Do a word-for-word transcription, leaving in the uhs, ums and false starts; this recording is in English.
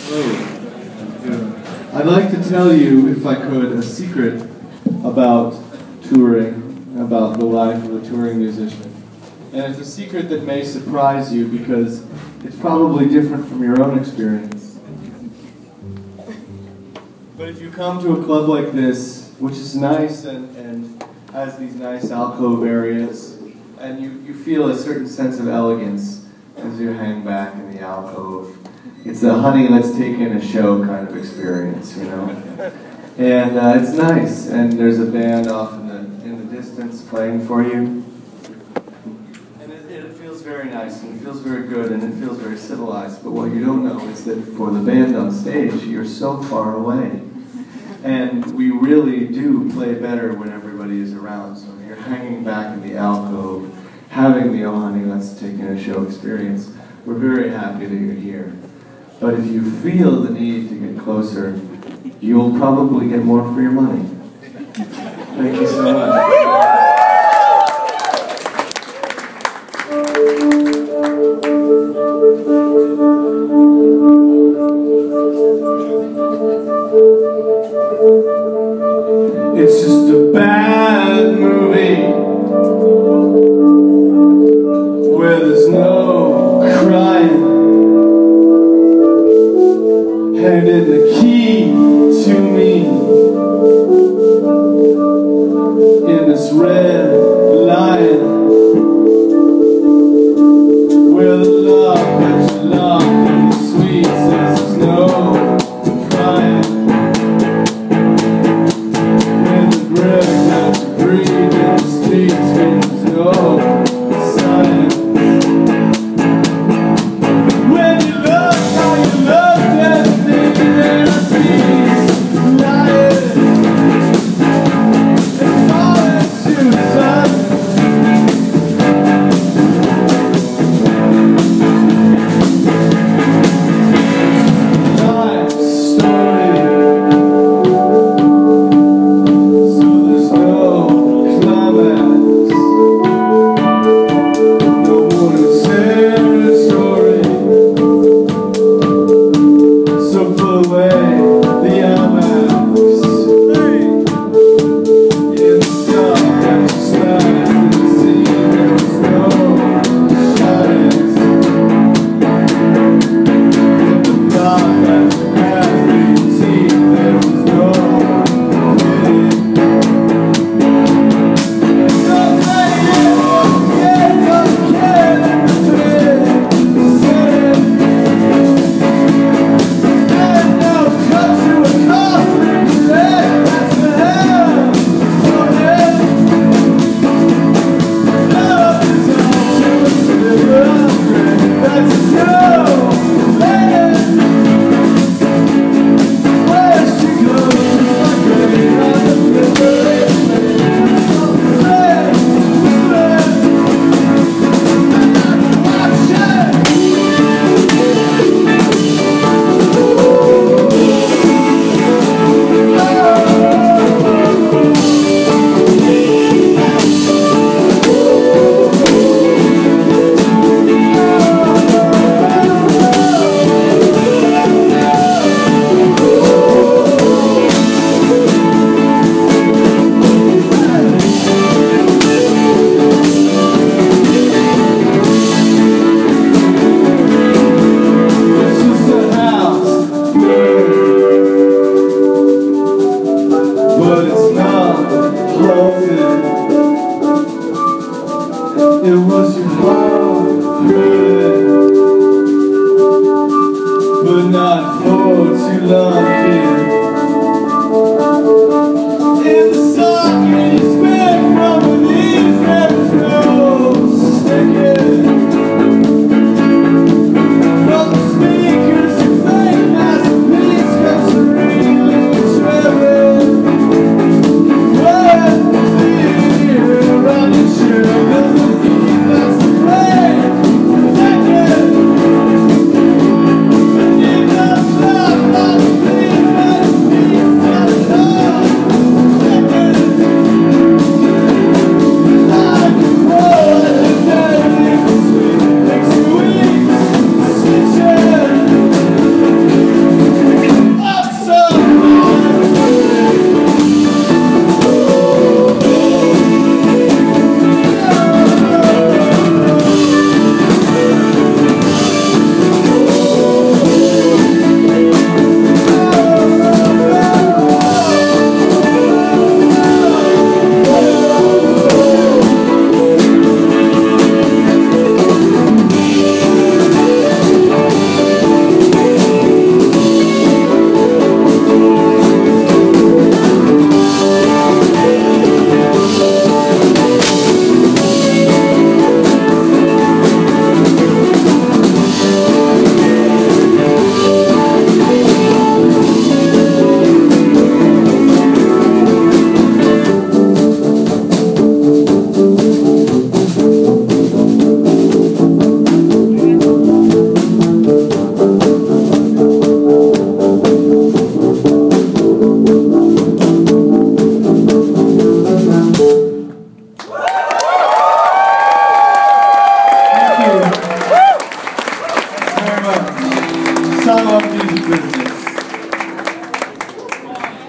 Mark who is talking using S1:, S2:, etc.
S1: Hello. I'd like to tell you, if I could, a secret about touring, about the life of a touring musician. And it's a secret that may surprise you because it's probably different from your own experience. But if you come to a club like this, which is nice and, and has these nice alcove areas, and you, you feel a certain sense of elegance as you hang back in the alcove. It's a honey, let's take in a show kind of experience, you know? And uh, it's nice, and there's a band off in the, in the distance playing for you. And it, it feels very nice, and it feels very good, and it feels very civilized. But what you don't know is that for the band on stage, you're so far away. And we really do play better when everybody is around. So you're hanging back in the alcove, having the oh honey, let's take in a show experience. We're very happy that you're here. But if you feel the need to get closer, you'll probably get more for your money. Thank you so much. It's just a bad movie where there's no crying. Handed the key to me in this red lion where the lock that you locked in the suite says there's no crying. When the breath that you breathe in the streets means no silence. When you look how you look at it was your heart hurting, but not for too long here. In the socket you spit from the leaves, there's no sticking. From the speakers you fake masterpiece comes serenely tripping. When the year on your shoulders, that's the way. Take it. You don't love, love me. Song of Music Business.